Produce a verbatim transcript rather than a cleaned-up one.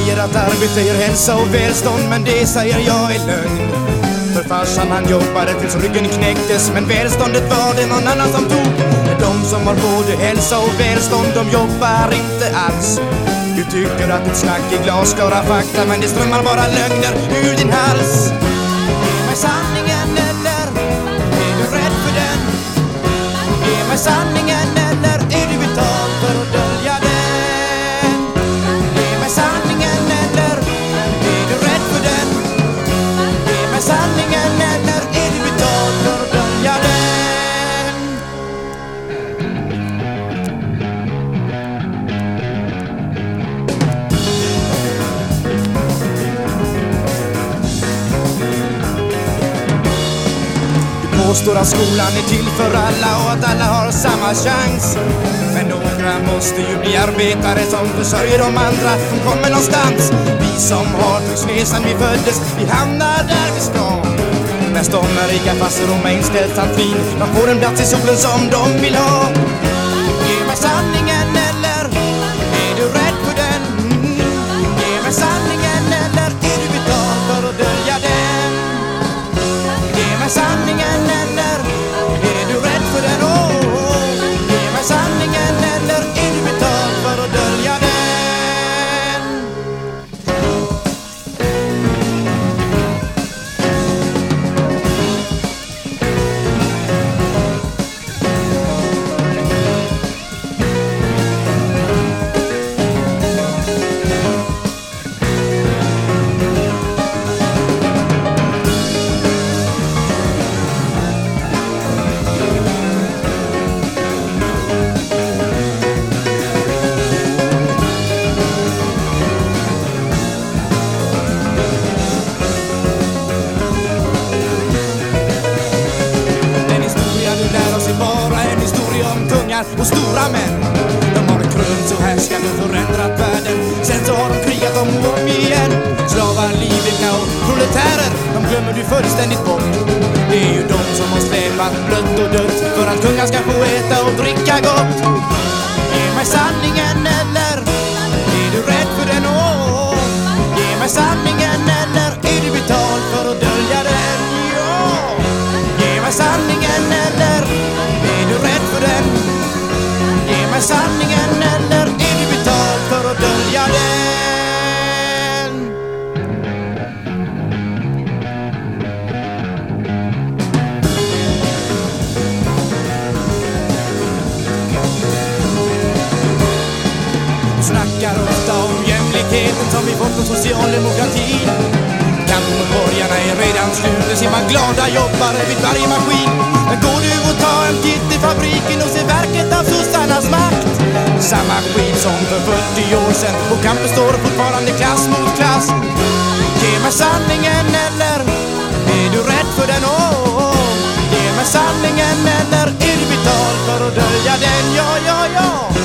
säger att arbete ger hälsa och välstånd, men det säger jag är lögn. För farsan han jobbade tills ryggen knäcktes, men välståndet var det någon annan som tog. De som har både hälsa och välstånd, de jobbar inte alls. Du tycker att ett snack är glasklara fakta, men det strömmar bara lögner ur din hals. Ge mig sanningen eller är du rädd för den? Ge mig sanningen eller är du betald för att dölja den? Ge mig sanningen eller är du rädd för den? Ge mig sanningen eller är du betald för att dölja den? Påstår att skolan är till för alla och att alla har samma chans. Men några måste ju bli arbetare som försörjer de andra som kommer någonstans. Vi som har tryckts ner sedan vi föddes, vi hamnar där vi ska. Men de är rika fast de är inställt fin. De får en plats i solen som de vill ha. Ge mig sanningen eller är du rädd för den? Mm. Ge mig sanningen eller är du betald för att dölja den? Ge mig sanningen eller är du rädd för den? Oh, oh. Ge mig sanningen eller är du betald för att dölja den? Och stora män, de har krönt och härskat och förändrat världen. Sen så har de krigat om och om igen. Slavar, livika och proletärer, de glömmer du fullständigt bort. Det är ju de som har släpat blött och dött för att kungar ska få äta och dricka gott. Ge mig sanningen eller är du rädd för den? Åh, ge mig sanningen eller är du betald för att dölja den? Ja, ge mig sanningen eller är du rädd för den? Ge mig sanningen eller är du betald för att dölja den? Du snackar ofta om jämlikheten som vi fått från socialdemokratin. Kampen mot borgarna är redan slut, det ser man glada jobbare vid varje maskin. Men går du och tar en titt i fabriken och ser verket av sossarnas makt. Samma skit som för fyrtio år sedan, och kampen står fortfarande klass mot klass. Ge mig sanningen eller är du rädd för den? Åh, oh. Ge mig sanningen eller är du betald för att dölja den? Ja, ja, ja.